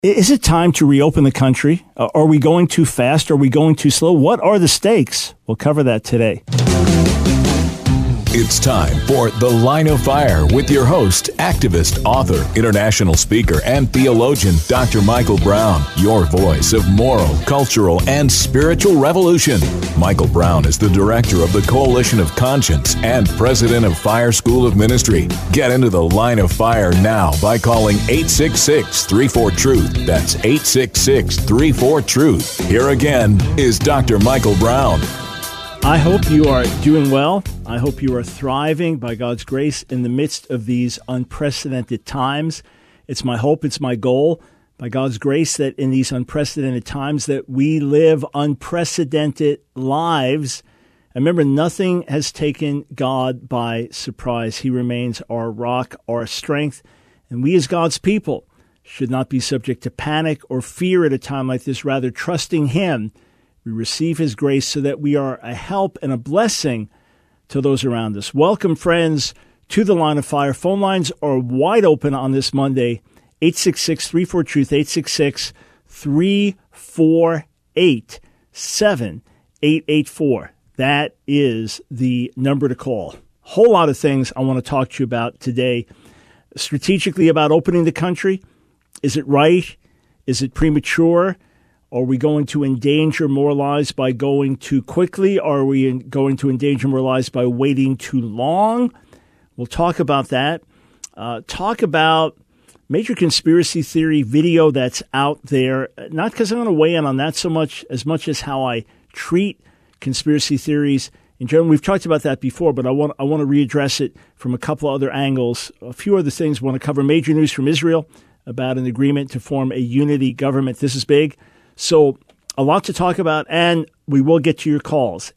Is it time to reopen the country? Are we going too fast? Are we going too slow? What are the stakes? We'll cover that today. It's time for The Line of Fire with your host, activist, author, international speaker, and theologian, Dr. Michael Brown, your voice of moral, cultural, and spiritual revolution. Michael Brown is the director of the Coalition of Conscience and president of Fire School of Ministry. Get into The Line of Fire now by calling 866-34-TRUTH. That's 866-34-TRUTH. Here again is Dr. Michael Brown. I hope you are doing well. I hope you are thriving by God's grace in the midst of these unprecedented times. It's my hope, it's my goal, by God's grace, that in these unprecedented times that we live unprecedented lives. And remember, nothing has taken God by surprise. He remains our rock, our strength. And we as God's people should not be subject to panic or fear at a time like this, rather trusting Him. We receive His grace so that we are a help and a blessing to those around us. Welcome, friends, to The Line of Fire. Phone lines are wide open on this Monday, 866-34-TRUTH, 866-348-7884. That is the number to call. Whole lot of things I want to talk to you about today. Strategically about opening the country. Is it right? Is it premature? Are we going to endanger more lives by going too quickly? Are we going to endanger more lives by waiting too long? We'll talk about that. Talk about major conspiracy theory video that's out there. Not because I'm going to weigh in on that so much as how I treat conspiracy theories in general. We've talked about that before, but I want to readdress it from a couple other angles. A few other things. I want to cover major news from Israel about an agreement to form a unity government. This is big. So a lot to talk about, and we will get to your calls.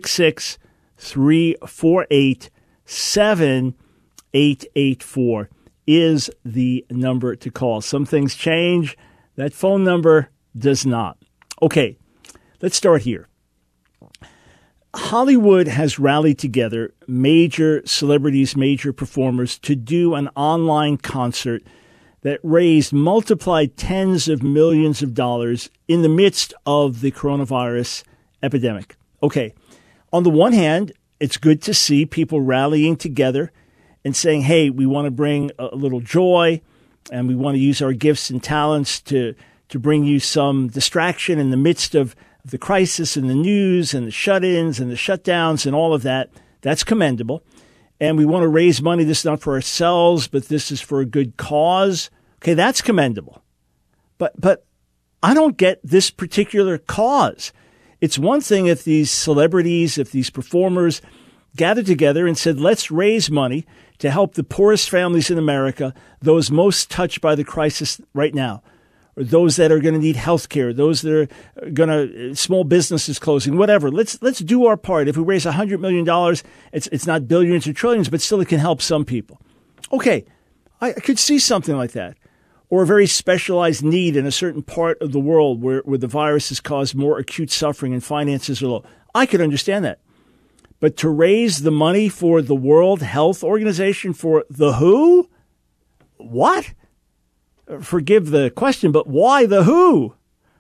866-348-7884 is the number to call. Some things change. That phone number does not. Okay, let's start here. Hollywood has rallied together major celebrities, major performers to do an online concert that raised multiplied tens of millions of dollars in the midst of the coronavirus epidemic. Okay, on the one hand, it's good to see people rallying together and saying, hey, we want to bring a little joy and we want to use our gifts and talents to bring you some distraction in the midst of the crisis and the news and the shut-ins and the shutdowns and all of that. That's commendable. And we want to raise money. This is not for ourselves, but this is for a good cause. Okay, that's commendable. But I don't get this particular cause. It's one thing if these celebrities, if these performers gathered together and said, let's raise money to help the poorest families in America, those most touched by the crisis right now, or those that are going to need health care, those that are going to, small businesses closing, whatever. Let's do our part. If we raise $100 million, it's not billions or trillions, but still it can help some people. Okay, I could see something like that. Or a very specialized need in a certain part of the world where the virus has caused more acute suffering and finances are low. I could understand that. But to raise the money for the World Health Organization, for the WHO? What? Forgive the question, but why the WHO?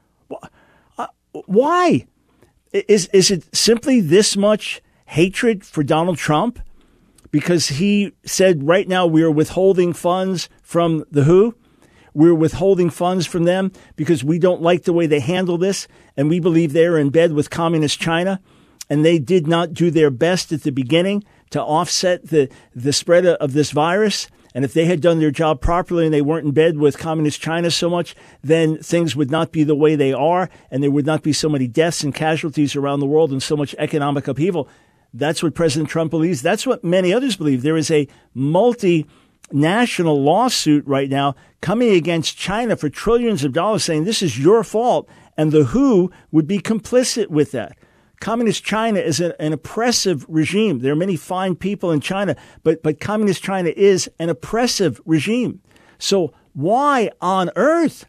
Why? Is it simply this much hatred for Donald Trump? Because he said right now we are withholding funds from the WHO? We're withholding funds from them because we don't like the way they handle this, and we believe they're in bed with communist China, and they did not do their best at the beginning to offset the spread of this virus. And if they had done their job properly and they weren't in bed with communist China so much, then things would not be the way they are, and there would not be so many deaths and casualties around the world and so much economic upheaval. That's what President Trump believes. That's what many others believe. There is a multinational lawsuit right now coming against China for trillions of dollars, saying this is your fault, and the WHO would be complicit with that. Communist China is an oppressive regime. There are many fine people in China, but Communist China is an oppressive regime. So why on earth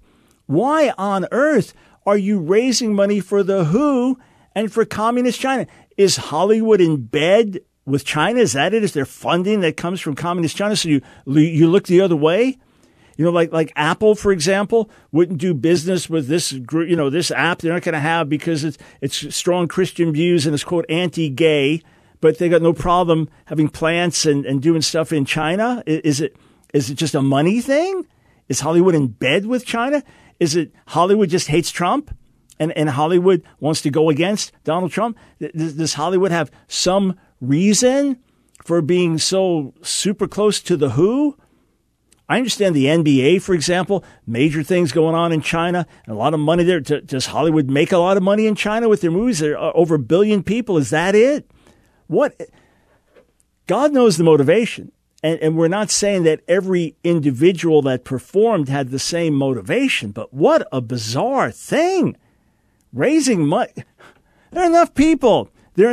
are you raising money for the WHO and for Communist China? Is Hollywood in bed with China? Is that it? Is there funding that comes from Communist China? So you look the other way? Like Apple, for example, wouldn't do business with this group, this app they're not going to have because it's strong Christian views and it's, quote, anti-gay, but they got no problem having plants and doing stuff in China. Is it just a money thing? Is Hollywood in bed with China? Is it Hollywood just hates Trump and Hollywood wants to go against Donald Trump? Does Hollywood have some reason for being so super close to the WHO? I understand the NBA, for example, major things going on in China, and a lot of money there. Does Hollywood make a lot of money in China with their movies? There are over 1 billion people. Is that it? What? God knows the motivation. And we're not saying that every individual that performed had the same motivation, but what a bizarre thing. Raising money. There are enough people.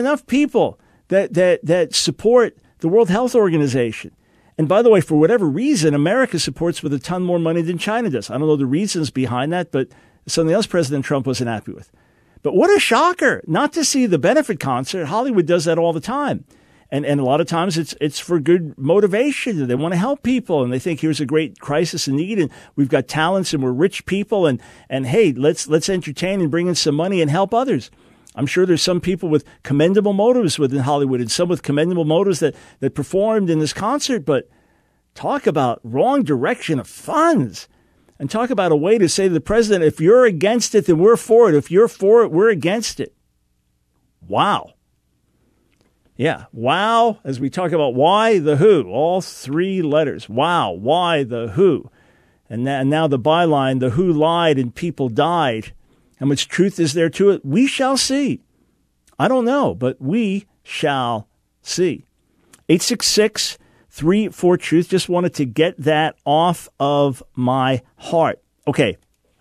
That support the World Health Organization. And by the way, for whatever reason, America supports with a ton more money than China does. I don't know the reasons behind that, but something else President Trump wasn't happy with. But what a shocker not to see the benefit concert. Hollywood does that all the time. And a lot of times it's for good motivation. They want to help people and they think here's a great crisis and need and we've got talents and we're rich people and hey, let's entertain and bring in some money and help others. I'm sure there's some people with commendable motives within Hollywood and some with commendable motives that performed in this concert, but talk about wrong direction of funds and talk about a way to say to the president, if you're against it, then we're for it. If you're for it, we're against it. Wow. Yeah. Wow. As we talk about why the WHO, all 3 letters. Wow. Why the WHO. And now the byline, the WHO lied and people died. How much truth is there to it? We shall see. I don't know, but we shall see. 866-34-TRUTH. Just wanted to get that off of my heart. Okay.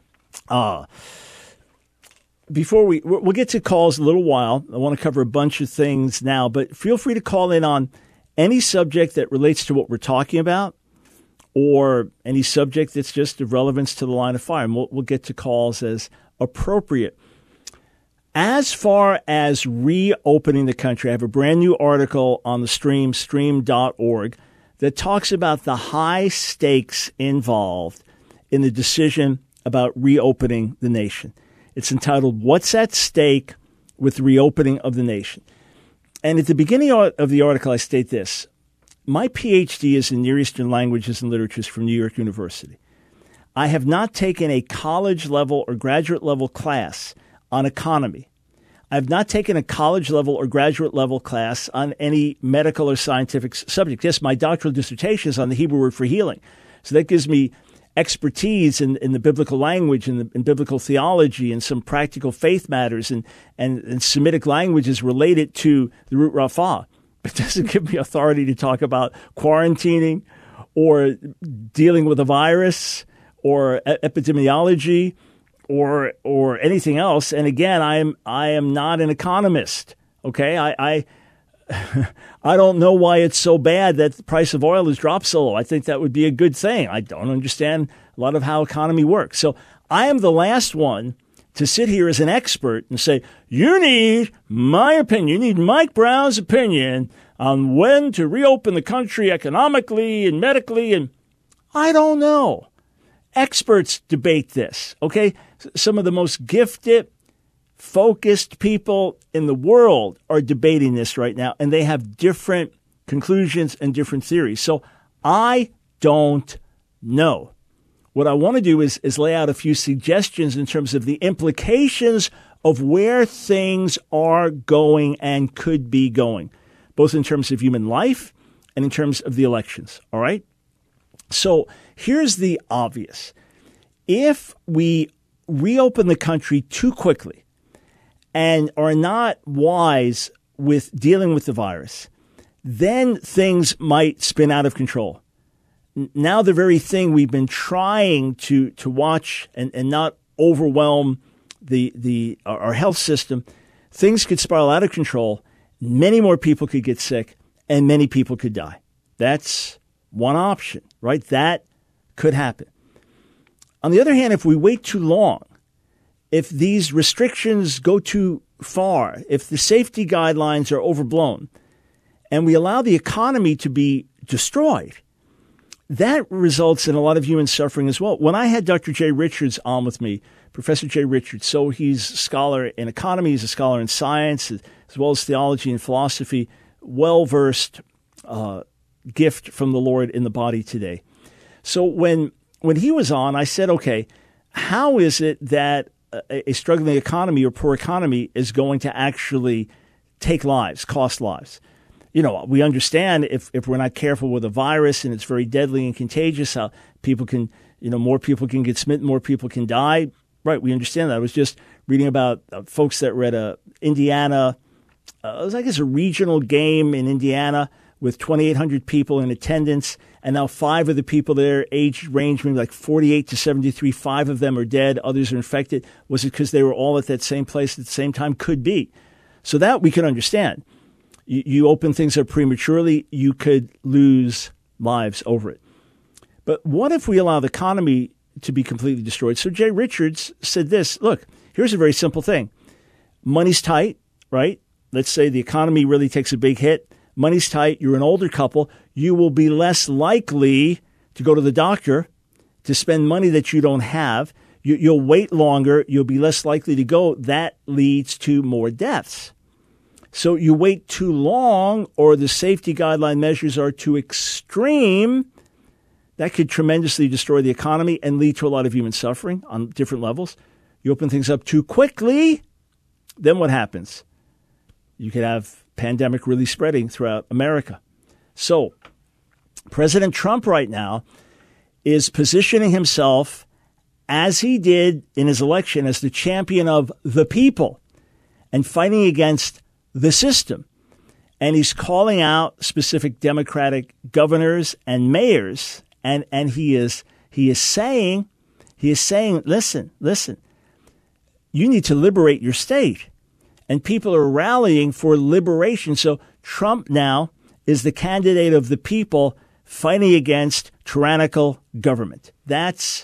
Before we'll get to calls in a little while. I want to cover a bunch of things now, but feel free to call in on any subject that relates to what we're talking about or any subject that's just of relevance to the line of fire. And we'll get to calls as appropriate. As far as reopening the country, I have a brand new article on the stream.org, that talks about the high stakes involved in the decision about reopening the nation. It's entitled, What's at Stake with the Reopening of the Nation? And at the beginning of the article, I state this. My PhD is in Near Eastern Languages and Literatures from New York University. I have not taken a college-level or graduate-level class on economy. I have not taken a college-level or graduate-level class on any medical or scientific subject. Yes, my doctoral dissertation is on the Hebrew word for healing. So that gives me expertise in the biblical language and in biblical theology and some practical faith matters and Semitic languages related to the root Rapha. It doesn't give me authority to talk about quarantining or dealing with a virus or epidemiology or anything else. And again, I am not an economist. Okay, I don't know why it's so bad that the price of oil has dropped so low. I think that would be a good thing. I don't understand a lot of how economy works. So I am the last one to sit here as an expert and say, you need my opinion. You need Mike Brown's opinion on when to reopen the country economically and medically. And I don't know. Experts debate this, okay? Some of the most gifted, focused people in the world are debating this right now, and they have different conclusions and different theories. So I don't know. What I want to do is lay out a few suggestions in terms of the implications of where things are going and could be going, both in terms of human life and in terms of the elections, all right? So here's the obvious. If we reopen the country too quickly and are not wise with dealing with the virus, then things might spin out of control. Now the very thing we've been trying to watch and not overwhelm our health system, things could spiral out of control. Many more people could get sick and many people could die. That's one option, right? That could happen. On the other hand, if we wait too long, if these restrictions go too far, if the safety guidelines are overblown, and we allow the economy to be destroyed, that results in a lot of human suffering as well. When I had Dr. Jay Richards on with me, Professor Jay Richards, so he's a scholar in economy, he's a scholar in science, as well as theology and philosophy, well-versed gift from the Lord in the body today. So when he was on, I said, okay, how is it that a struggling economy or poor economy is going to actually take lives, cost lives? You know, we understand if we're not careful with a virus and it's very deadly and contagious, how people can, more people can get smitten, more people can die. Right, we understand that. I was just reading about folks that were at Indiana, it was, I guess, a regional game in Indiana with 2,800 people in attendance, and now 5 of the people there, age range maybe like 48 to 73, 5 of them are dead, others are infected. Was it because they were all at that same place at the same time? Could be. So that we can understand. You open things up prematurely, you could lose lives over it. But what if we allow the economy to be completely destroyed? So Jay Richards said this, look, here's a very simple thing. Money's tight, right? Let's say the economy really takes a big hit. Money's tight. You're an older couple. You will be less likely to go to the doctor to spend money that you don't have. You'll wait longer. You'll be less likely to go. That leads to more deaths. So you wait too long or the safety guideline measures are too extreme, that could tremendously destroy the economy and lead to a lot of human suffering on different levels. You open things up too quickly, then what happens? You could have pandemic really spreading throughout America. So President Trump right now is positioning himself, as he did in his election, as the champion of the people and fighting against the system. And he's calling out specific Democratic governors and mayors. And he is saying, listen, you need to liberate your state. And people are rallying for liberation. So Trump now is the candidate of the people fighting against tyrannical government. That's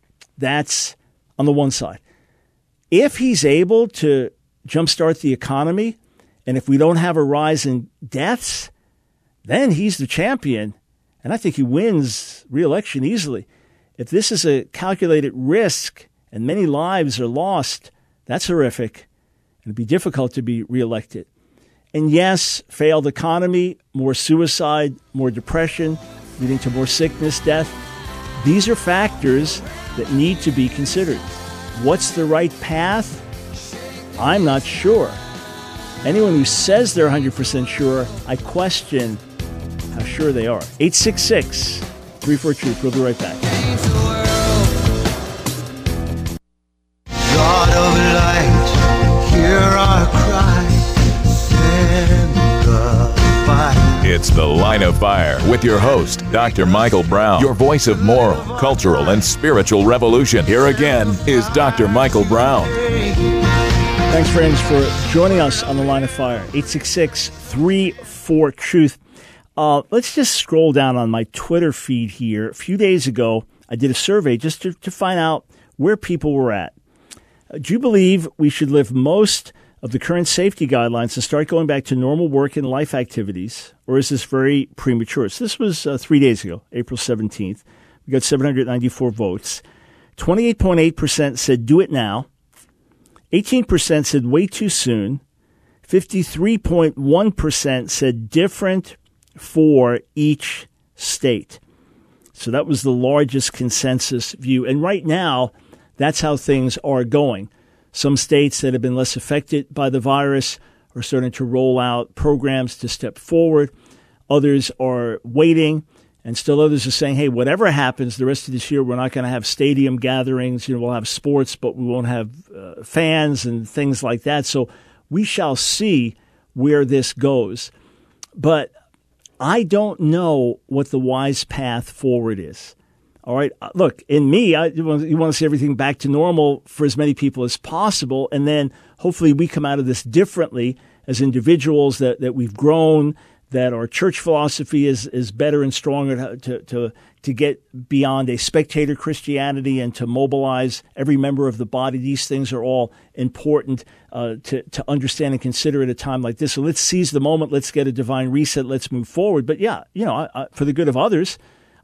on the one side. If he's able to jumpstart the economy, and if we don't have a rise in deaths, then he's the champion. And I think he wins re-election easily. If this is a calculated risk and many lives are lost, that's horrific. It'd be difficult to be reelected. And yes, failed economy, more suicide, more depression, leading to more sickness, death. These are factors that need to be considered. What's the right path? I'm not sure. Anyone who says they're 100% sure, I question how sure they are. 866-34-TRUTH. We'll be right back. God of light, hear our cry, send goodbye. It's The Line of Fire with your host, Dr. Michael Brown, your voice of moral, cultural, and spiritual revolution. Here again is Dr. Michael Brown. Thanks, friends, for joining us on The Line of Fire. 866-34-TRUTH. Let's just scroll down on my Twitter feed here. A few days ago, I did a survey just to find out where people were at. Do you believe we should lift most of the current safety guidelines and start going back to normal work and life activities, or is this very premature? So this was 3 days ago, April 17th. We got 794 votes. 28.8% said do it now. 18% said way too soon. 53.1% said different for each state. So that was the largest consensus view. And right now, that's how things are going. Some states that have been less affected by the virus are starting to roll out programs to step forward. Others are waiting, and still others are saying, hey, whatever happens the rest of this year, we're not going to have stadium gatherings. We'll have sports, but we won't have fans and things like that. So we shall see where this goes. But I don't know what the wise path forward is. All right. Look, in me, you want to see everything back to normal for as many people as possible. And then hopefully we come out of this differently as individuals, that we've grown, that our church philosophy is better and stronger to get beyond a spectator Christianity and to mobilize every member of the body. These things are all important to understand and consider at a time like this. So let's seize the moment. Let's get a divine reset. Let's move forward. But yeah, for the good of others,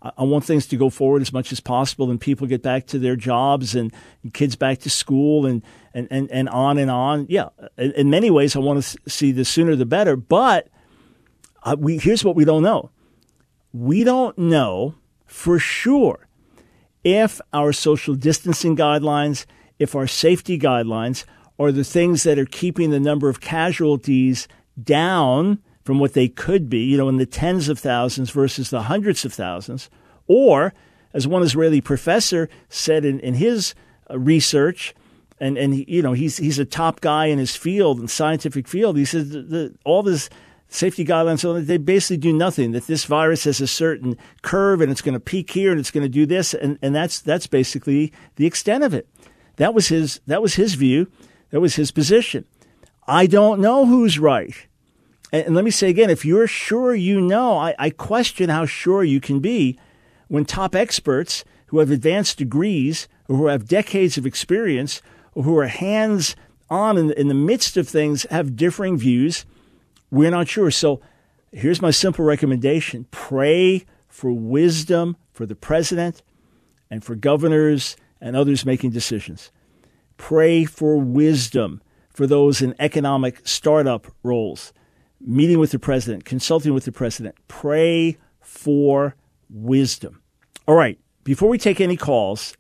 I want things to go forward as much as possible and people get back to their jobs and kids back to school and on and on. Yeah, in many ways, I want to see the sooner the better. But here's what we don't know. We don't know for sure if our social distancing guidelines, if our safety guidelines are the things that are keeping the number of casualties down from what they could be, in the tens of thousands versus the hundreds of thousands. Or, as one Israeli professor said in his research, and he's a top guy in his field, in scientific field, he said all this safety guidelines, they basically do nothing, that this virus has a certain curve and it's going to peak here and it's going to do this. And that's basically the extent of it. That was his view. That was his position. I don't know who's right. And let me say again, if you're sure I question how sure you can be when top experts who have advanced degrees or who have decades of experience or who are hands-on in the midst of things have differing views. We're not sure. So here's my simple recommendation. Pray for wisdom for the president and for governors and others making decisions. Pray for wisdom for those in economic startup roles, meeting with the president, consulting with the president. Pray for wisdom. All right. Before we take any calls,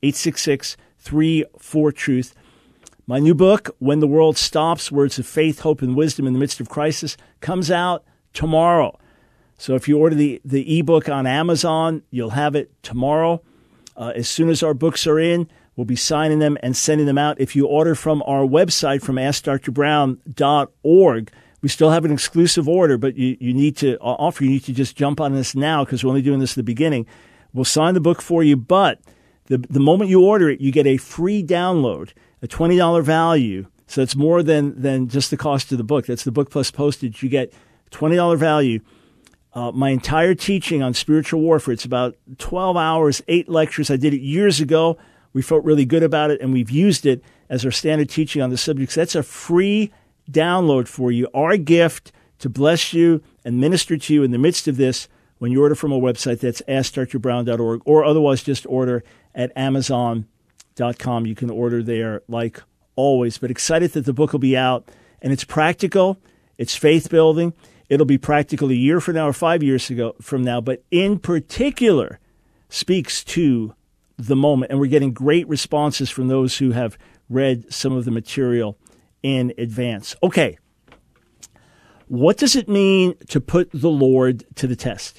866-34-TRUTH. My new book, When the World Stops, Words of Faith, Hope, and Wisdom in the Midst of Crisis, comes out tomorrow. So if you order the ebook on Amazon, you'll have it tomorrow. As soon as our books are in, we'll be signing them and sending them out. If you order from our website, from AskDrBrown.org, we still have an exclusive order, but you need to just jump on this now because we're only doing this at the beginning. We'll sign the book for you, but the moment you order it, you get a free download, a $20 value. So it's more than just the cost of the book. That's the book plus postage. You get $20 value. My entire teaching on spiritual warfare, it's about 12 hours, 8 lectures. I did it years ago. We felt really good about it, and we've used it as our standard teaching on the subject. So that's a free download for you, our gift to bless you and minister to you in the midst of this when you order from our website. That's AskDrBrown.org, or otherwise just order at Amazon.com. You can order there like always. But excited that the book will be out, and it's practical. It's faith-building. It'll be practical a year from now or 5 years from now, but in particular speaks to the moment. And we're getting great responses from those who have read some of the material in advance. Okay. What does it mean to put the Lord to the test?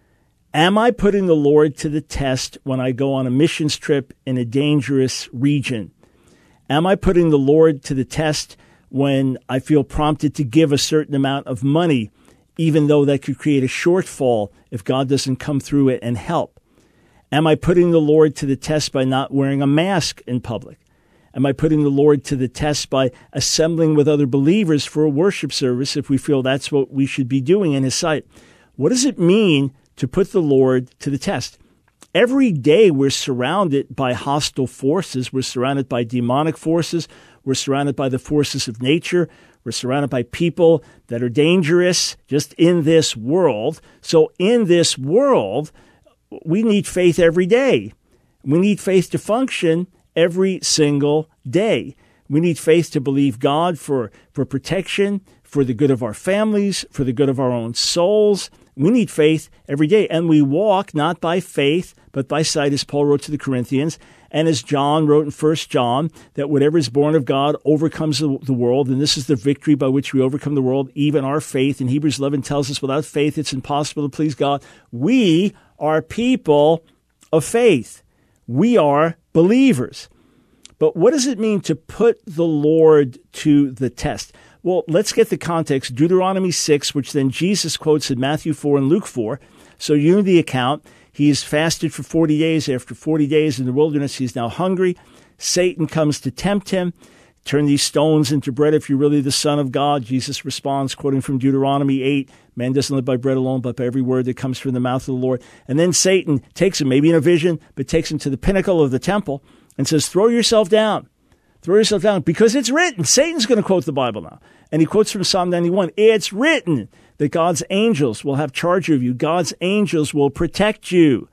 Am I putting the Lord to the test when I go on a missions trip in a dangerous region? Am I putting the Lord to the test when I feel prompted to give a certain amount of money, even though that could create a shortfall if God doesn't come through it and help? Am I putting the Lord to the test by not wearing a mask in public? Am I putting the Lord to the test by assembling with other believers for a worship service if we feel that's what we should be doing in His sight? What does it mean to put the Lord to the test? Every day we're surrounded by hostile forces. We're surrounded by demonic forces. We're surrounded by the forces of nature. We're surrounded by people that are dangerous just in this world. So in this world, we need faith every day. We need faith to function every single day. We need faith to believe God for protection, for the good of our families, for the good of our own souls. We need faith every day. And we walk not by faith, but by sight, as Paul wrote to the Corinthians, and as John wrote in 1 John, that whatever is born of God overcomes the world. And this is the victory by which we overcome the world, even our faith. And Hebrews 11 tells us without faith, it's impossible to please God. We are people of faith. We are believers. But what does it mean to put the Lord to the test? Well, let's get the context. Deuteronomy 6, which then Jesus quotes in Matthew 4 and Luke 4. So you know the account. He has fasted for 40 days. After 40 days in the wilderness, he's now hungry. Satan comes to tempt him. Turn these stones into bread if you're really the Son of God. Jesus responds, quoting from Deuteronomy 8, man doesn't live by bread alone, but by every word that comes from the mouth of the Lord. And then Satan takes him, maybe in a vision, but takes him to the pinnacle of the temple and says, throw yourself down. Throw yourself down, because it's written. Satan's going to quote the Bible now. And he quotes from Psalm 91. It's written that God's angels will have charge of you. God's angels will protect you.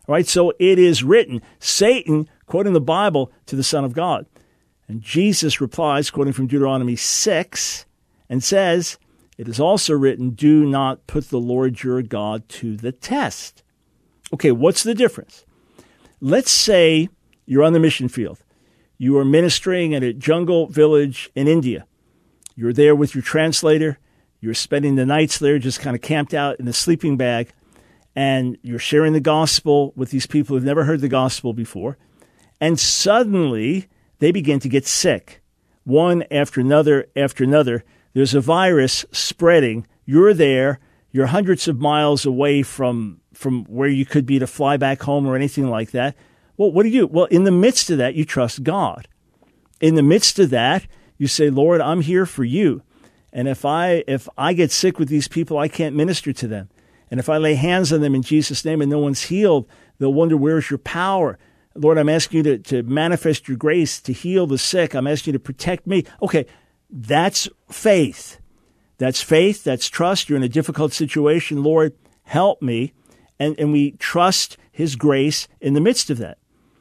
All right, so it is written, Satan, quoting the Bible, to the Son of God. And Jesus replies, quoting from Deuteronomy 6, and says, it is also written, do not put the Lord your God to the test. Okay, what's the difference? Let's say you're on the mission field. You are ministering at a jungle village in India. You're there with your translator. You're spending the nights there, just kind of camped out in a sleeping bag. And you're sharing the gospel with these people who've never heard the gospel before. And suddenly, they begin to get sick. One after another after another. There's a virus spreading. You're there. You're hundreds of miles away from where you could be to fly back home or anything like that. Well, what do? Well, in the midst of that, you trust God. In the midst of that, you say, Lord, I'm here for you. And if I get sick with these people, I can't minister to them. And if I lay hands on them in Jesus' name and no one's healed, they'll wonder, where's your power? Lord, I'm asking you to manifest your grace, to heal the sick. I'm asking you to protect me. Okay, that's faith. That's faith. That's trust. You're in a difficult situation. Lord, help me. And we trust his grace in the midst of that.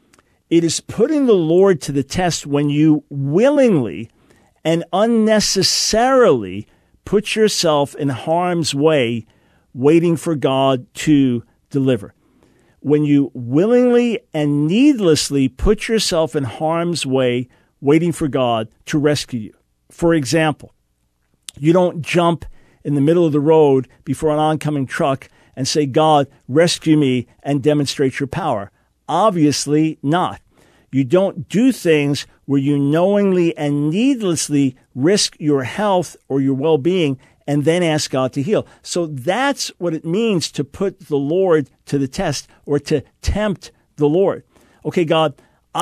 It is putting the Lord to the test when you willingly and unnecessarily put yourself in harm's way, waiting for God to deliver. When you willingly and needlessly put yourself in harm's way, waiting for God to rescue you. For example, you don't jump in the middle of the road before an oncoming truck and say, God, rescue me and demonstrate your power. Obviously not. You don't do things where you knowingly and needlessly risk your health or your well-being and then ask God to heal. So that's what it means to put the Lord to the test, or to tempt the Lord. Okay, God,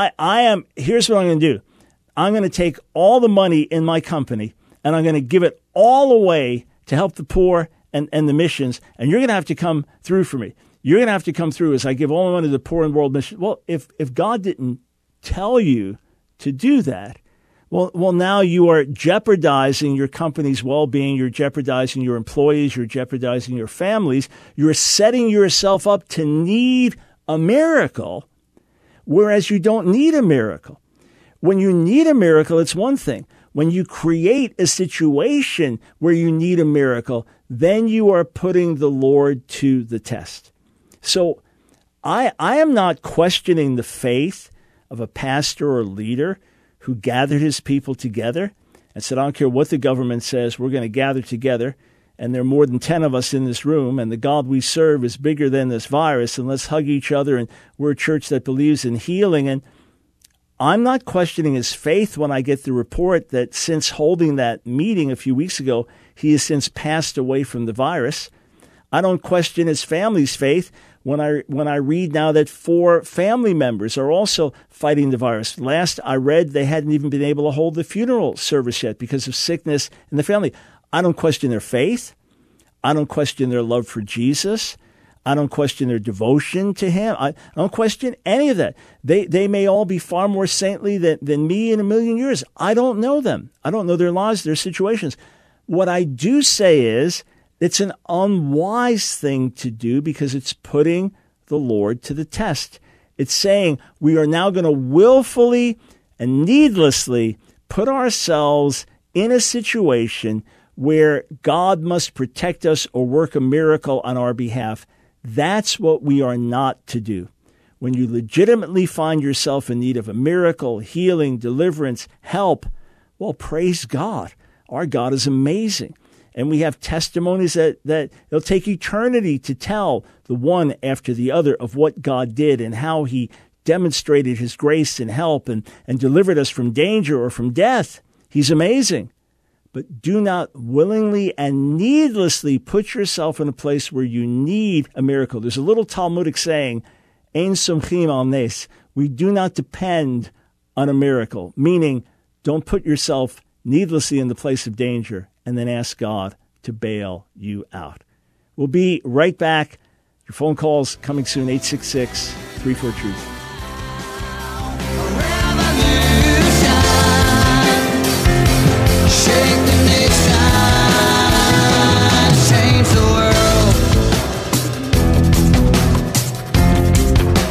here's what I'm going to do. I'm going to take all the money in my company and I'm going to give it all away to help the poor and the missions, and you're going to have to come through for me. You're going to have to come through as I give all my money to the poor and world mission. Well, if God didn't tell you to do that, well, now you are jeopardizing your company's well-being. You're jeopardizing your employees. You're jeopardizing your families. You're setting yourself up to need a miracle, whereas you don't need a miracle. When you need a miracle, it's one thing. When you create a situation where you need a miracle, then you are putting the Lord to the test. So I am not questioning the faith of a pastor or leader who gathered his people together and said, I don't care what the government says, we're going to gather together, and there are more than 10 of us in this room, and the God we serve is bigger than this virus, and let's hug each other, and we're a church that believes in healing. And I'm not questioning his faith when I get the report that since holding that meeting a few weeks ago, he has since passed away from the virus. I don't question his family's faith when I read now that 4 family members are also fighting the virus. Last I read, they hadn't even been able to hold the funeral service yet because of sickness in the family. I don't question their faith. I don't question their love for Jesus. I don't question their devotion to him. I don't question any of that. They may all be far more saintly than me in a million years. I don't know them. I don't know their lives, their situations. What I do say is, it's an unwise thing to do because it's putting the Lord to the test. It's saying we are now going to willfully and needlessly put ourselves in a situation where God must protect us or work a miracle on our behalf. That's what we are not to do. When you legitimately find yourself in need of a miracle, healing, deliverance, help, well, praise God. Our God is amazing. And we have testimonies that it'll take eternity to tell, the one after the other, of what God did and how he demonstrated his grace and help and delivered us from danger or from death. He's amazing. But do not willingly and needlessly put yourself in a place where you need a miracle. There's a little Talmudic saying, Ein somchim al nes. We do not depend on a miracle, meaning don't put yourself needlessly in the place of danger and then ask God to bail you out. We'll be right back. Your phone calls coming soon, 866-34-TRUTH. Shake the nation, change the world.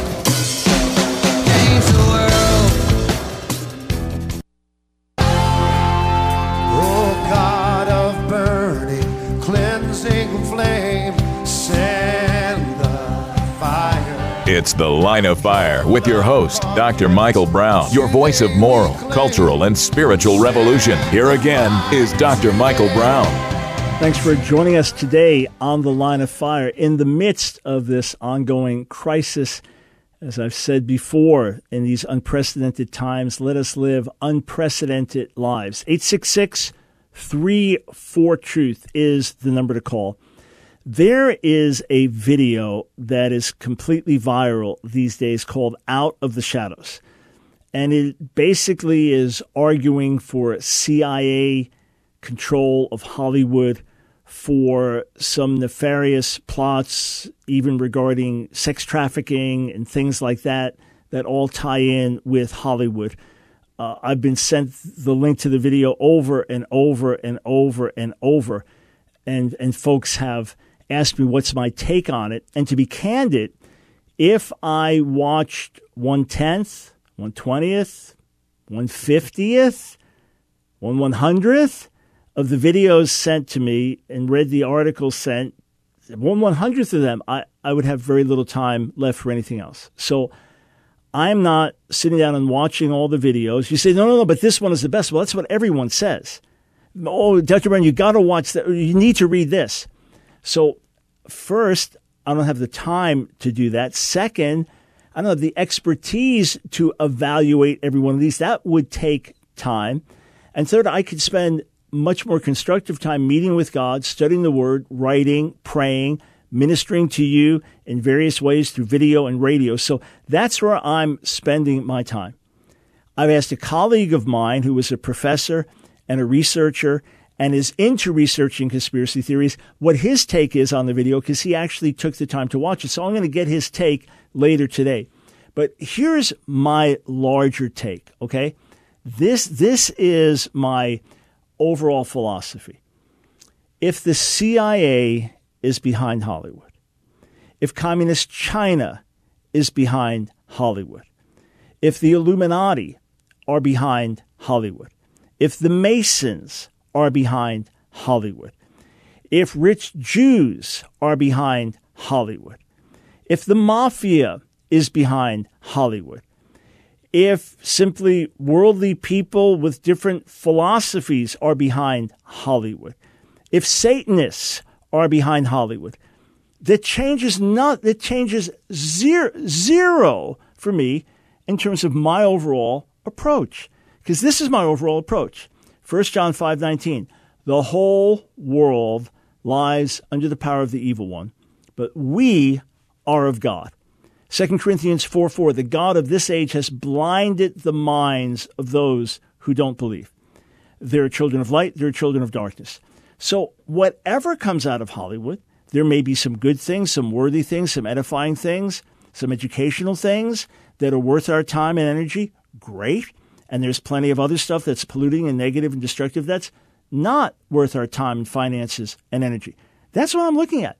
blazing flame, send the fire. It's The Line of Fire with your host, Dr. Michael Brown, your voice of moral, cultural, and spiritual revolution. Here again is Dr. Michael Brown. Thanks for joining us today on The Line of Fire. In the midst of this ongoing crisis, as I've said before, in these unprecedented times, let us live unprecedented lives. 866-34-TRUTH is the number to call. There is a video that is completely viral these days called Out of the Shadows. And it basically is arguing for CIA control of Hollywood, for some nefarious plots, even regarding sex trafficking and things like that, that all tie in with Hollywood. I've been sent the link to the video over and over and over and over, and folks have asked me what's my take on it. And to be candid, if I watched 1/10th, 1/20th, 1/50th, 1/100th of the videos sent to me and read the articles sent, 1/100th of them, I would have very little time left for anything else. So I'm not sitting down and watching all the videos. You say, no, but this one is the best. Well, that's what everyone says. Oh, Dr. Brown, you got to watch that. You need to read this. So first, I don't have the time to do that. Second, I don't have the expertise to evaluate every one of these. That would take time. And third, I could spend much more constructive time meeting with God, studying the Word, writing, praying, ministering to you in various ways through video and radio. So that's where I'm spending my time. I've asked a colleague of mine who is a professor and a researcher and is into researching conspiracy theories what his take is on the video, because he actually took the time to watch it. So I'm going to get his take later today. But here's my larger take, okay? This is my overall philosophy. If the CIA is behind Hollywood, if Communist China is behind Hollywood, if the Illuminati are behind Hollywood, if the Masons are behind Hollywood, if rich Jews are behind Hollywood, if the mafia is behind Hollywood, if simply worldly people with different philosophies are behind Hollywood, if Satanists are behind Hollywood, that changes zero for me in terms of my overall approach. Because this is my overall approach. 1 John 5:19, the whole world lies under the power of the evil one, but we are of God. 2 Corinthians 4:4, the God of this age has blinded the minds of those who don't believe. They're children of light, they're children of darkness. So whatever comes out of Hollywood, there may be some good things, some worthy things, some edifying things, some educational things that are worth our time and energy. Great. And there's plenty of other stuff that's polluting and negative and destructive that's not worth our time and finances and energy. That's what I'm looking at.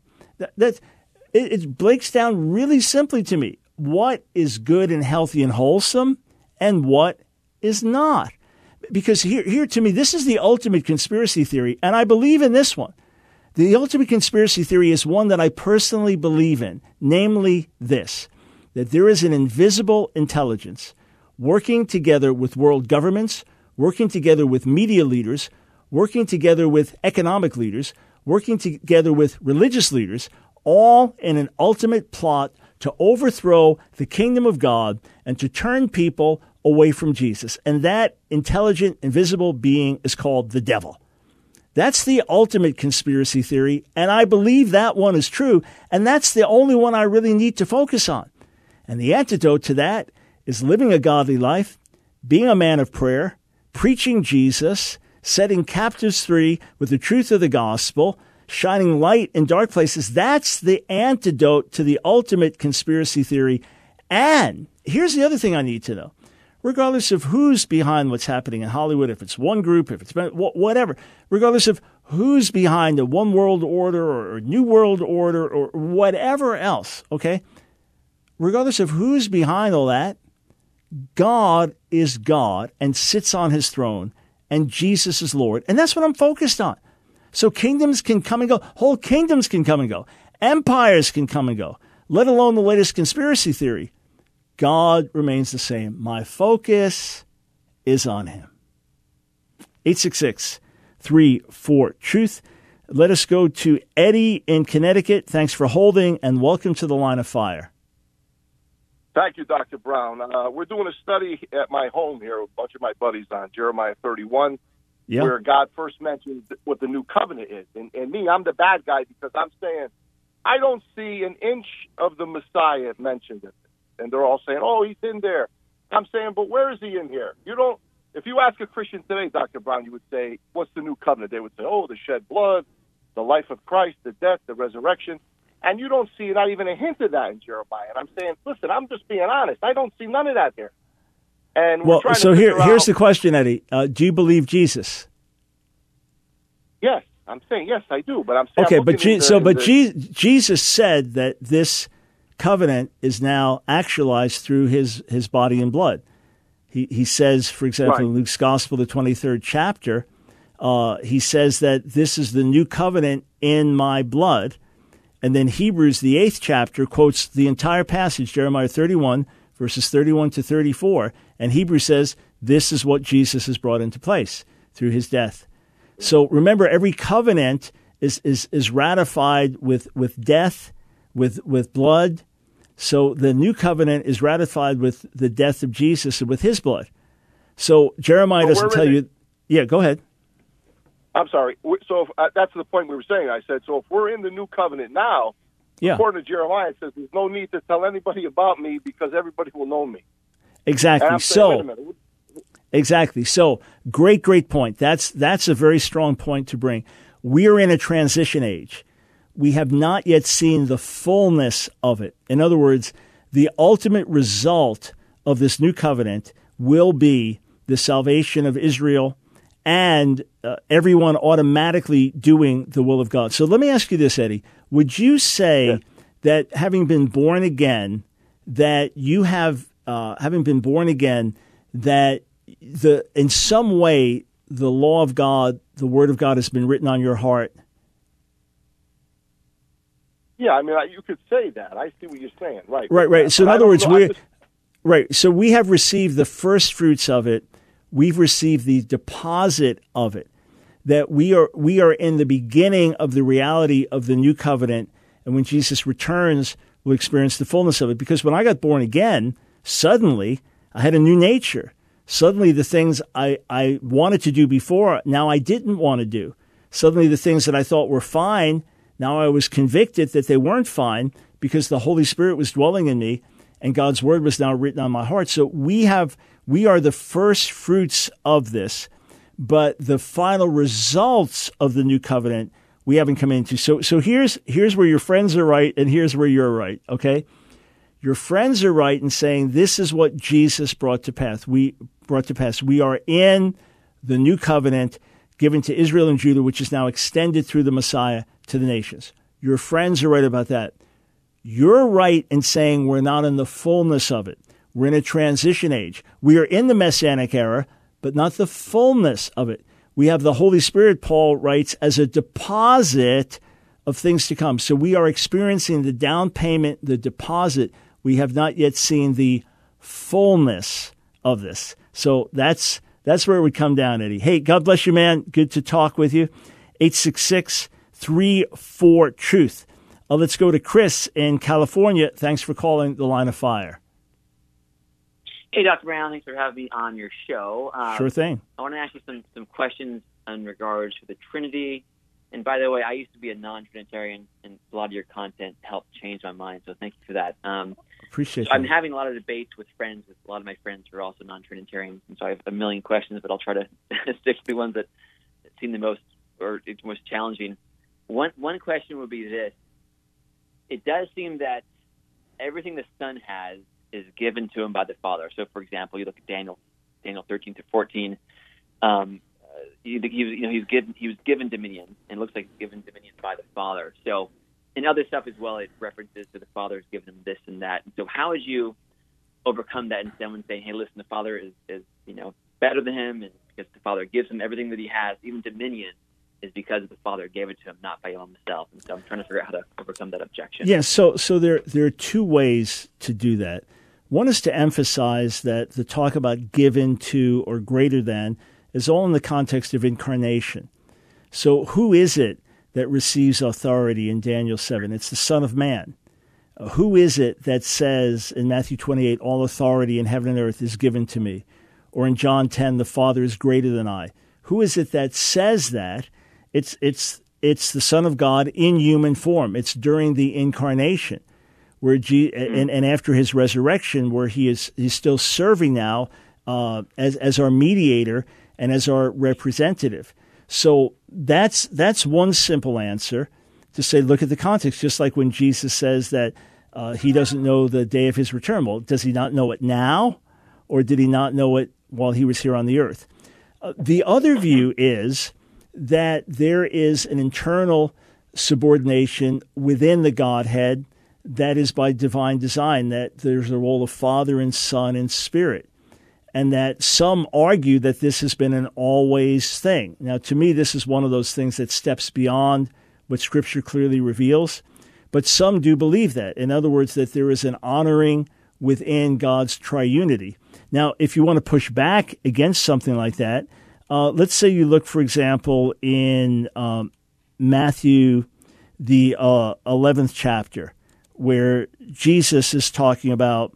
It breaks down really simply to me what is good and healthy and wholesome and what is not. Because here to me, this is the ultimate conspiracy theory, and I believe in this one. The ultimate conspiracy theory is one that I personally believe in, namely this, that there is an invisible intelligence working together with world governments, working together with media leaders, working together with economic leaders, working together with religious leaders, all in an ultimate plot to overthrow the kingdom of God and to turn people away from Jesus. And that intelligent, invisible being is called the devil. That's the ultimate conspiracy theory, and I believe that one is true, and that's the only one I really need to focus on. And the antidote to that is living a godly life, being a man of prayer, preaching Jesus, setting captives free with the truth of the gospel, shining light in dark places. That's the antidote to the ultimate conspiracy theory. And here's the other thing I need to know. Regardless of who's behind what's happening in Hollywood, if it's one group, if it's whatever, regardless of who's behind the one world order or new world order or whatever else, okay? Regardless of who's behind all that, God is God and sits on his throne, and Jesus is Lord. And that's what I'm focused on. So kingdoms can come and go. Whole kingdoms can come and go. Empires can come and go, let alone the latest conspiracy theory. God remains the same. My focus is on him. 866-34-TRUTH. Let us go to Eddie in Connecticut. Thanks for holding, and welcome to the Line of Fire. Thank you, Dr. Brown. We're doing a study at my home here, a bunch of my buddies, on Jeremiah 31, where God first mentions what the new covenant is. And me, I'm the bad guy because I'm saying, I don't see an inch of the Messiah mentioned in it. And they're all saying, oh, he's in there. I'm saying, but where is he in here? If you ask a Christian today, Dr. Brown, you would say, what's the new covenant? They would say, oh, the shed blood, the life of Christ, the death, the resurrection. And you don't see not even a hint of that in Jeremiah. And I'm saying, listen, I'm just being honest. I don't see none of that here. And here's the question, Eddie. Do you believe Jesus? Yes. I'm saying, yes, I do. But I'm saying, okay, Jesus said that this covenant is now actualized through his body and blood. He says, for example, in Luke's Gospel, the 23rd chapter, he says that this is the new covenant in my blood. And then Hebrews, the 8th chapter, quotes the entire passage, Jeremiah 31, verses 31 to 34. And Hebrews says, this is what Jesus has brought into place through his death. So remember, every covenant is ratified with death, with blood. So the new covenant is ratified with the death of Jesus and with his blood. So Jeremiah doesn't tell you. Yeah, go ahead. I'm sorry. So that's the point we were saying. I said, so if we're in the new covenant now, according to Jeremiah, it says there's no need to tell anybody about me because everybody will know me. Exactly. Exactly. So great point. That's a very strong point to bring. We are in a transition age. We have not yet seen the fullness of it. In other words, the ultimate result of this new covenant will be the salvation of Israel and everyone automatically doing the will of God. So let me ask you this, Eddie. Would you say that having been born again, that you have, having been born again, that in some way the law of God, the Word of God has been written on your heart? Yeah, I mean, you could say that. I see what you're saying. Right. So in other words, So we have received the first fruits of it. We've received the deposit of it. That we are in the beginning of the reality of the new covenant. And when Jesus returns, we'll experience the fullness of it. Because when I got born again, suddenly I had a new nature. Suddenly the things I wanted to do before, now I didn't want to do. Suddenly the things that I thought were fine, now I was convicted that they weren't fine because the Holy Spirit was dwelling in me and God's word was now written on my heart. So we are the first fruits of this, but the final results of the new covenant we haven't come into. So here's where your friends are right and here's where you're right, okay? Your friends are right in saying this is what Jesus brought to pass. We are in the new covenant given to Israel and Judah, which is now extended through the Messiah to the nations. Your friends are right about that. You're right in saying we're not in the fullness of it. We're in a transition age. We are in the Messianic era, but not the fullness of it. We have the Holy Spirit, Paul writes, as a deposit of things to come. So we are experiencing the down payment, the deposit. We have not yet seen the fullness of this. So that's where it would come down, Eddie. Hey, God bless you, man. Good to talk with you. 866-34-TRUTH. Let's go to Chris in California. Thanks for calling the Line of Fire. Hey, Dr. Brown. Thanks for having me on your show. Sure thing. I want to ask you some questions in regards to the Trinity. And by the way, I used to be a non-Trinitarian, and a lot of your content helped change my mind, so thank you for that. Appreciate so that. I'm having a lot of debates with friends, with a lot of my friends who are also non-Trinitarians, and so I have a million questions, but I'll try to stick to the ones that seem the most challenging. One question would be this. It does seem that everything the Son has is given to him by the Father. So, for example, you look at Daniel 13 to 14. He was given dominion, and it looks like he's given dominion by the Father. So, in other stuff as well, it references to the Father has given him this and that. And so, how would you overcome that in someone saying, "Hey, listen, the Father is better than him, and because the Father gives him everything that he has, even dominion, is because the Father gave it to him, not by himself. And so I'm trying to figure out how to overcome that objection. Yeah, so there are two ways to do that. One is to emphasize that the talk about given to or greater than is all in the context of incarnation. So who is it that receives authority in Daniel 7? It's the Son of Man. Who is it that says in Matthew 28, all authority in heaven and earth is given to me? Or in John 10, the Father is greater than I. Who is it that says that? It's the Son of God in human form. It's during the incarnation, where and after his resurrection, where he's still serving now as our mediator and as our representative. So that's one simple answer, to say, look at the context. Just like when Jesus says that he doesn't know the day of his return. Well, does he not know it now, or did he not know it while he was here on the earth? The other view is that there is an internal subordination within the Godhead that is by divine design, that there's a role of Father and Son and Spirit, and that some argue that this has been an always thing. Now, to me, this is one of those things that steps beyond what Scripture clearly reveals, but some do believe that. In other words, that there is an honoring within God's triunity. Now, if you want to push back against something like that, let's say you look, for example, in Matthew, the 11th chapter, where Jesus is talking about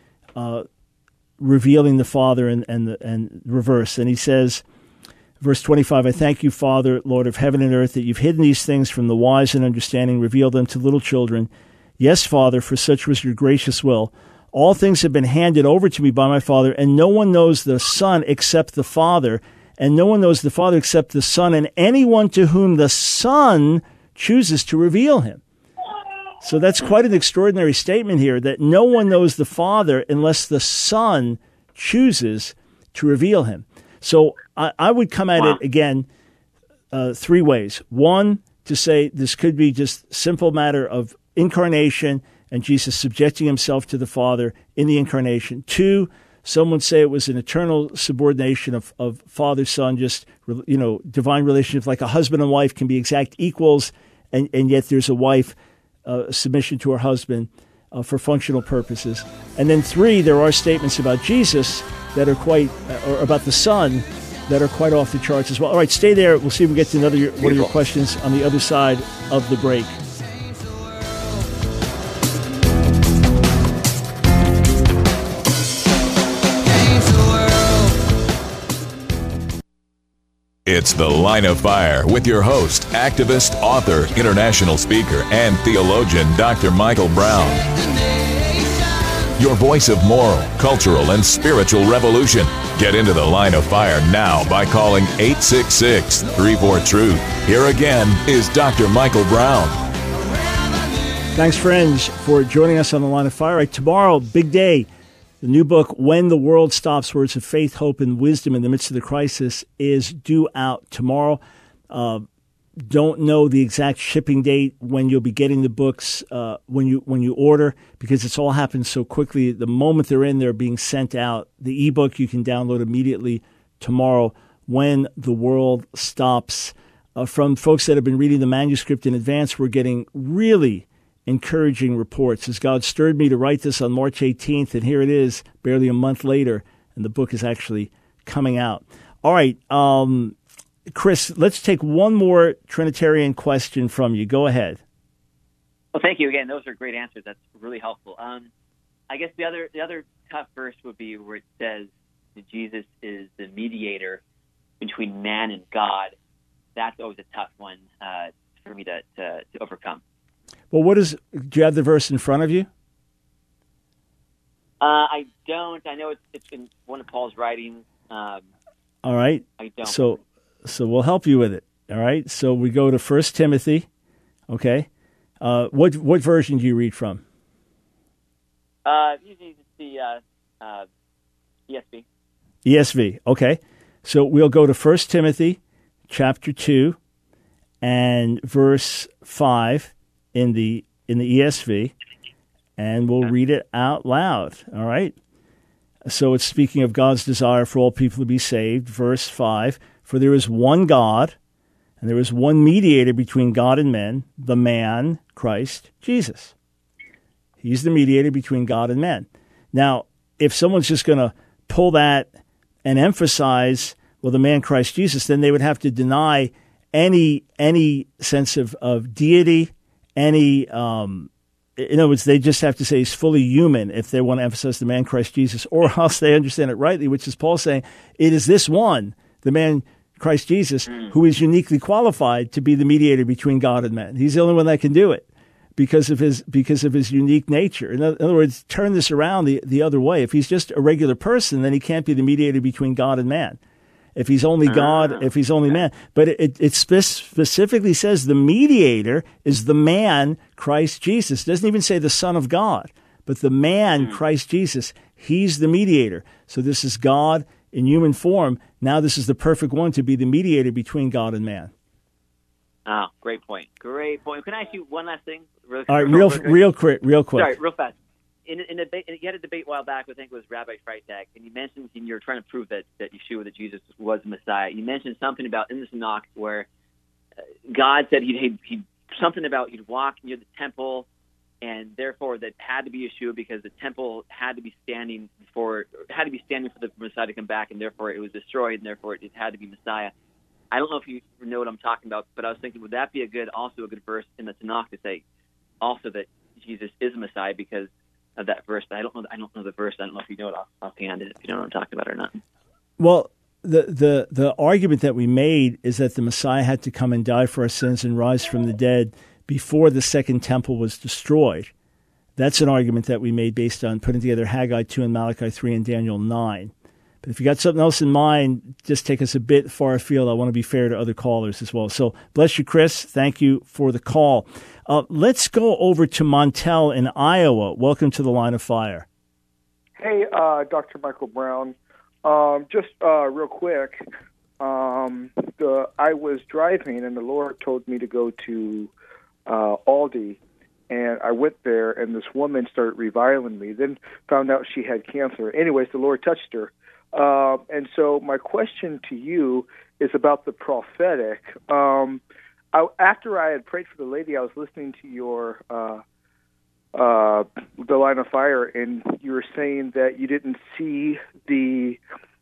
revealing the Father and reverse. And he says, verse 25, I thank you, Father, Lord of heaven and earth, that you've hidden these things from the wise and understanding, revealed them to little children. Yes, Father, for such was your gracious will. All things have been handed over to me by my Father, and no one knows the Son except the Father, and no one knows the Father except the Son, and anyone to whom the Son chooses to reveal him. So that's quite an extraordinary statement here, that no one knows the Father unless the Son chooses to reveal him. So I would come at it, again, three ways. One, to say this could be just simple matter of incarnation and Jesus subjecting himself to the Father in the incarnation. Two, some would say it was an eternal subordination of Father, Son, just, divine relationship, like a husband and wife can be exact equals, and yet there's a wife submission to her husband for functional purposes. And then three, there are statements about Jesus that are quite, or about the Son, that are quite off the charts as well. All right, stay there. We'll see if we get to another one of your questions on the other side of the break. It's The Line of Fire with your host, activist, author, international speaker, and theologian, Dr. Michael Brown. Your voice of moral, cultural, and spiritual revolution. Get into The Line of Fire now by calling 866-34-TRUTH. Here again is Dr. Michael Brown. Thanks, friends, for joining us on The Line of Fire. Right, tomorrow, big day. The new book, When the World Stops, Words of Faith, Hope, and Wisdom in the Midst of the Crisis, is due out tomorrow. Don't know the exact shipping date when you'll be getting the books when you order, because it's all happened so quickly. The moment they're being sent out. The ebook you can download immediately tomorrow, When the World Stops. From folks that have been reading the manuscript in advance, we're getting really encouraging reports, as God stirred me to write this on March 18th, and here it is, barely a month later, and the book is actually coming out. All right, Chris, let's take one more Trinitarian question from you. Go ahead. Well, thank you again. Those are great answers. That's really helpful. I guess the other tough verse would be where it says that Jesus is the mediator between man and God. That's always a tough one for me to overcome. Well, do you have the verse in front of you? I don't. I know it's in one of Paul's writings. All right. I don't. So we'll help you with it. All right. So we go to 1 Timothy. Okay. What version do you read from? Usually the ESV. ESV. Okay. So we'll go to 1 Timothy chapter 2 and verse 5 in the ESV, and we'll read it out loud. All right. So it's speaking of God's desire for all people to be saved. Verse 5, for there is one God, And there is one mediator between God and men, the man, Christ Jesus. He's the mediator between God and men. Now, if someone's just going to pull that and emphasize, well, the man Christ Jesus, then they would have to deny any sense of deity, in other words, they just have to say he's fully human if they want to emphasize the man Christ Jesus, or else they understand it rightly, which is Paul saying, it is this one, the man Christ Jesus, who is uniquely qualified to be the mediator between God and men. He's the only one that can do it because of his unique nature. In other words, turn this around the other way. If he's just a regular person, then he can't be the mediator between God and man. If he's only God, if he's only man. But it specifically says the mediator is the man, Christ Jesus. It doesn't even say the Son of God, but the man, Christ Jesus. He's the mediator. So this is God in human form. Now this is the perfect one to be the mediator between God and man. Oh, great point. Great point. Can I ask you one last thing? All right, real quick. Sorry, real fast. In a debate, you had a debate a while back, I think it was Rabbi Freitag, and you mentioned, and you were trying to prove that Yeshua, that Jesus was the Messiah. You mentioned something about in the Tanakh where God said he'd something about he'd walk near the temple, and therefore that had to be Yeshua because the temple had to be standing for the Messiah to come back, and therefore it was destroyed, and therefore it had to be Messiah. I don't know if you know what I'm talking about, but I was thinking, would that be also a good verse in the Tanakh to say also that Jesus is a Messiah because of that verse? I don't know the verse. I don't know if you know it offhand, if you know what I'm talking about or not. Well, the argument that we made is that the Messiah had to come and die for our sins and rise from the dead before the second temple was destroyed. That's an argument that we made based on putting together Haggai 2 and Malachi 3 and Daniel 9. But if you got something else in mind, just take us a bit far afield. I want to be fair to other callers as well. So bless you, Chris. Thank you for the call. Let's go over to Montel in Iowa. Welcome to the Line of Fire. Hey, Dr. Michael Brown. Just real quick, I was driving and the Lord told me to go to Aldi, and I went there and this woman started reviling me, then found out she had cancer. Anyways, the Lord touched her. And so my question to you is about the prophetic. After I had prayed for the lady, I was listening to your the Line of Fire, and you were saying that you didn't see the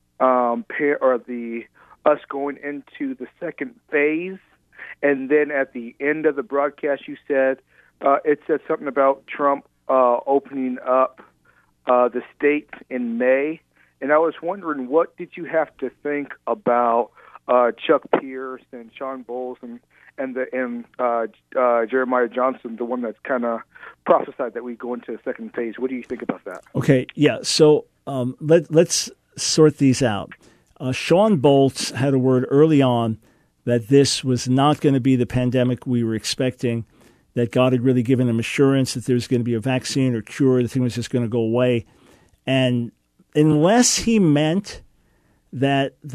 us going into the second phase, and then at the end of the broadcast, you said it said something about Trump opening up the states in May. And I was wondering, what did you have to think about Chuck Pierce and Sean Bowles and Jeremiah Johnson, the one that's kind of prophesied that we go into the second phase? What do you think about that? Okay, yeah. So let's sort these out. Sean Bowles had a word early on that this was not going to be the pandemic we were expecting, that God had really given him assurance that there was going to be a vaccine or cure, the thing was just going to go away. And unless he meant that the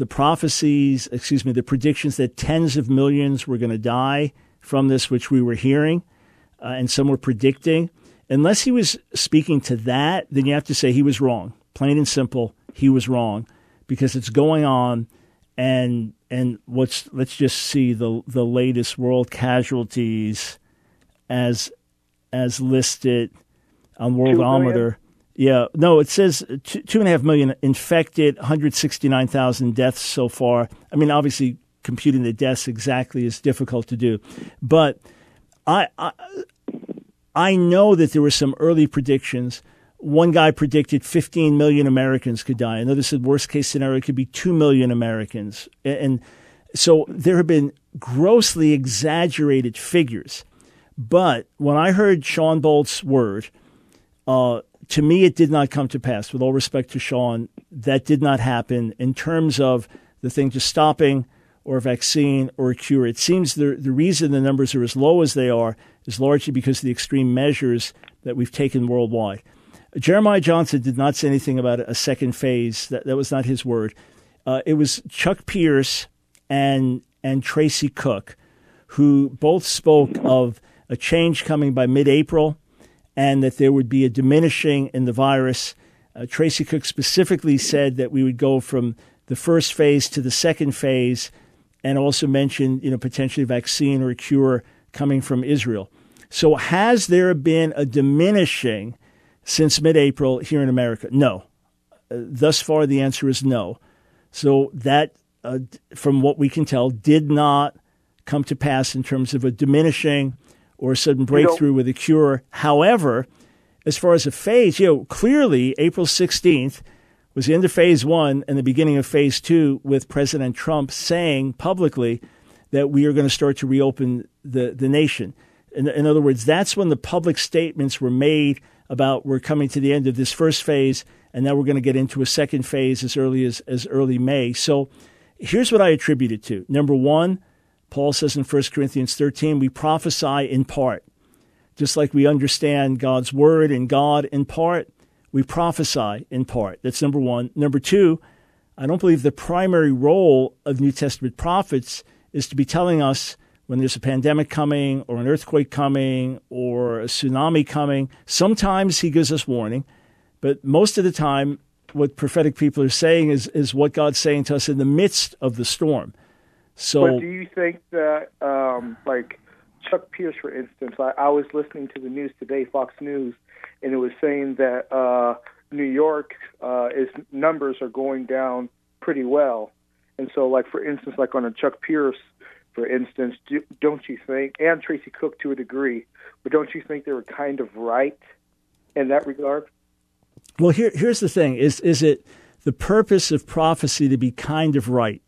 predictions that tens of millions were going to die from this, which we were hearing, and some were predicting, unless he was speaking to that, then you have to say he was wrong. Plain and simple, he was wrong, because it's going on, and let's just see the latest world casualties as listed on Worldometer. Yeah, no, it says 2.5 million infected, 169,000 deaths so far. I mean, obviously, computing the deaths exactly is difficult to do, but I know that there were some early predictions. One guy predicted 15 million Americans could die. Another said worst case scenario could be 2 million Americans, and so there have been grossly exaggerated figures. But when I heard Sean Bolt's word, to me, it did not come to pass. With all respect to Sean, that did not happen in terms of the thing just stopping or a vaccine or a cure. It seems the reason the numbers are as low as they are is largely because of the extreme measures that we've taken worldwide. Jeremiah Johnson did not say anything about a second phase. That was not his word. It was Chuck Pierce and Tracy Cook, who both spoke of a change coming by mid-April, and that there would be a diminishing in the virus. Tracy Cook specifically said that we would go from the first phase to the second phase, and also mentioned, potentially a vaccine or a cure coming from Israel. So has there been a diminishing since mid-April here in America? No. Thus far, the answer is no. So that, from what we can tell, did not come to pass in terms of a diminishing or a sudden breakthrough with a cure. However, as far as a phase, clearly April 16th was the end of phase 1 and the beginning of phase 2, with President Trump saying publicly that we are going to start to reopen the nation. In other words, that's when the public statements were made about we're coming to the end of this first phase, and now we're going to get into a second phase as early as early May. So here's what I attribute it to. Number one, Paul says in 1 Corinthians 13, we prophesy in part. Just like we understand God's word and God in part, we prophesy in part. That's number one. Number two, I don't believe the primary role of New Testament prophets is to be telling us when there's a pandemic coming or an earthquake coming or a tsunami coming. Sometimes he gives us warning, but most of the time what prophetic people are saying is what God's saying to us in the midst of the storm. So, but do you think that, like Chuck Pierce, for instance, I was listening to the news today, Fox News, and it was saying that New York, its numbers are going down pretty well. And so, like, for instance, like on a Chuck Pierce, for instance, don't you think, and Tracy Cook to a degree, but don't you think they were kind of right in that regard? Well, here's the thing. Is it the purpose of prophecy to be kind of right?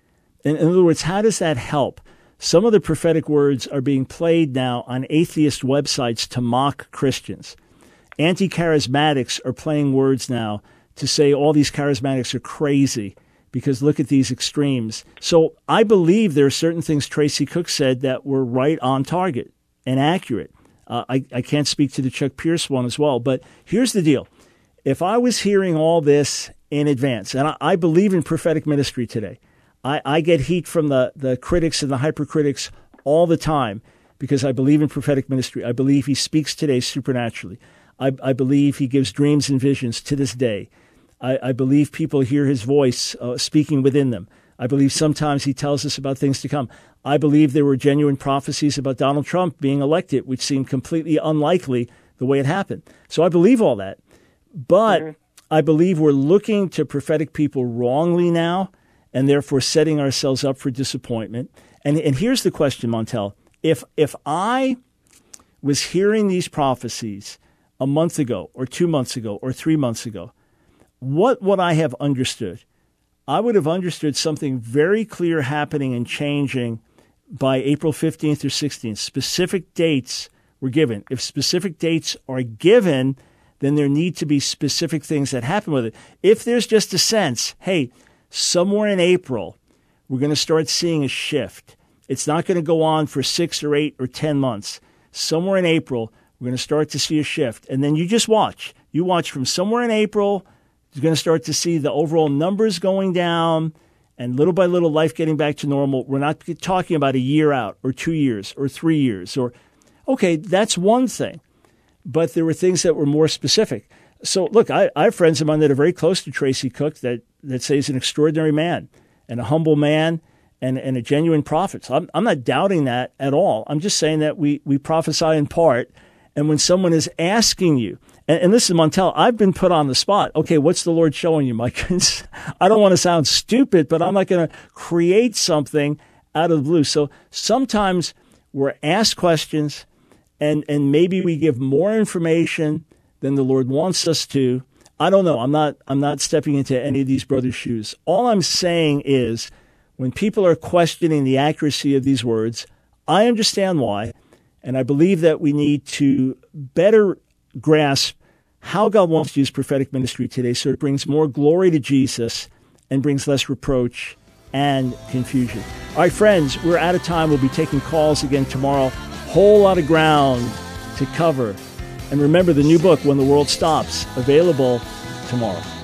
In other words, how does that help? Some of the prophetic words are being played now on atheist websites to mock Christians. Anti-charismatics are playing words now to say all these charismatics are crazy because look at these extremes. So I believe there are certain things Tracy Cook said that were right on target and accurate. I can't speak to the Chuck Pierce one as well, but here's the deal. If I was hearing all this in advance, and I believe in prophetic ministry today, I get heat from the critics and the hypercritics all the time because I believe in prophetic ministry. I believe he speaks today supernaturally. I believe he gives dreams and visions to this day. I believe people hear his voice speaking within them. I believe sometimes he tells us about things to come. I believe there were genuine prophecies about Donald Trump being elected, which seemed completely unlikely the way it happened. So I believe all that. But I believe we're looking to prophetic people wrongly now, and therefore setting ourselves up for disappointment. And here's the question, Montel. If I was hearing these prophecies a month ago or 2 months ago or 3 months ago, what would I have understood? I would have understood something very clear happening and changing by April 15th or 16th. Specific dates were given. If specific dates are given, then there need to be specific things that happen with it. If there's just a sense, hey, somewhere in April, we're going to start seeing a shift. It's not going to go on for 6 or 8 or 10 months. Somewhere in April, we're going to start to see a shift. And then you just watch. You watch from somewhere in April, you're going to start to see the overall numbers going down and little by little life getting back to normal. We're not talking about a year out or 2 years or 3 years. Okay, that's one thing. But there were things that were more specific. So, look, I have friends of mine that are very close to Tracy Cook that say he's an extraordinary man and a humble man and a genuine prophet. So I'm not doubting that at all. I'm just saying that we prophesy in part. And when someone is asking you, and listen, Montel, I've been put on the spot. Okay, what's the Lord showing you, Mike? I don't want to sound stupid, but I'm not going to create something out of the blue. So sometimes we're asked questions and maybe we give more information than the Lord wants us to. I don't know. I'm not stepping into any of these brothers' shoes. All I'm saying is when people are questioning the accuracy of these words, I understand why. And I believe that we need to better grasp how God wants to use prophetic ministry today so it brings more glory to Jesus and brings less reproach and confusion. All right, friends, we're out of time. We'll be taking calls again tomorrow. Whole lot of ground to cover. And remember the new book, When the World Stops, available tomorrow.